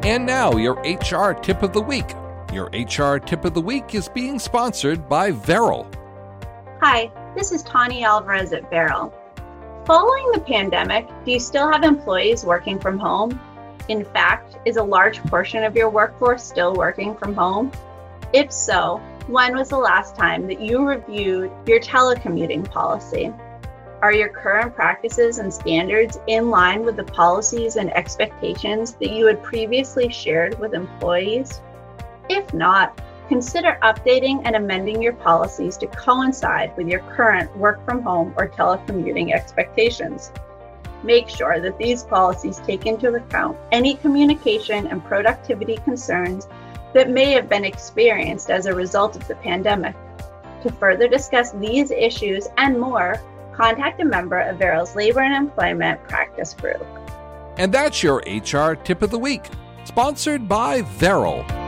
And now, your HR Tip of the Week. Your HR Tip of the Week is being sponsored by Veril. Hi, this is Tani Alvarez at Veril. Following the pandemic, do you still have employees working from home? In fact, is a large portion of your workforce still working from home? If so, when was the last time that you reviewed your telecommuting policy? Are your current practices and standards in line with the policies and expectations that you had previously shared with employees? If not, consider updating and amending your policies to coincide with your current work from home or telecommuting expectations. Make sure that these policies take into account any communication and productivity concerns that may have been experienced as a result of the pandemic. To further discuss these issues and more, contact a member of Veril's Labor and Employment Practice Group. And that's your HR Tip of the Week, sponsored by Veril.